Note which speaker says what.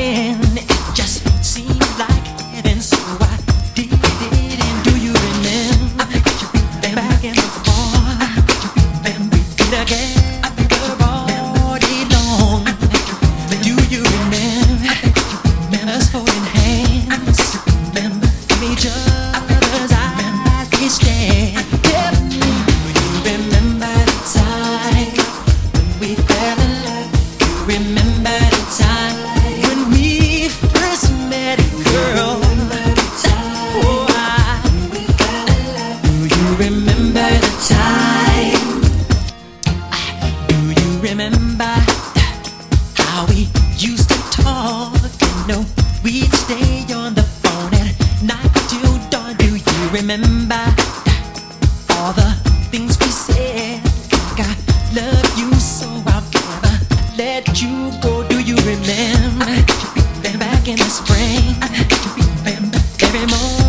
Speaker 1: again. It just seemed like heaven, so I did it. And do you remember? Back in the fall, and we did again. All day long. Do you remember us holding hands? Remember each other's eyes we stare. Do you remember the time when we fell in love? Do you remember the time when we first met, girl? Do you remember the time? Do you remember how we used to talk? You know, we'd stay on the phone at night till dawn. Do you remember all the things we said? Like I love you so I'll never let you go. Do you remember back in the spring? Every morning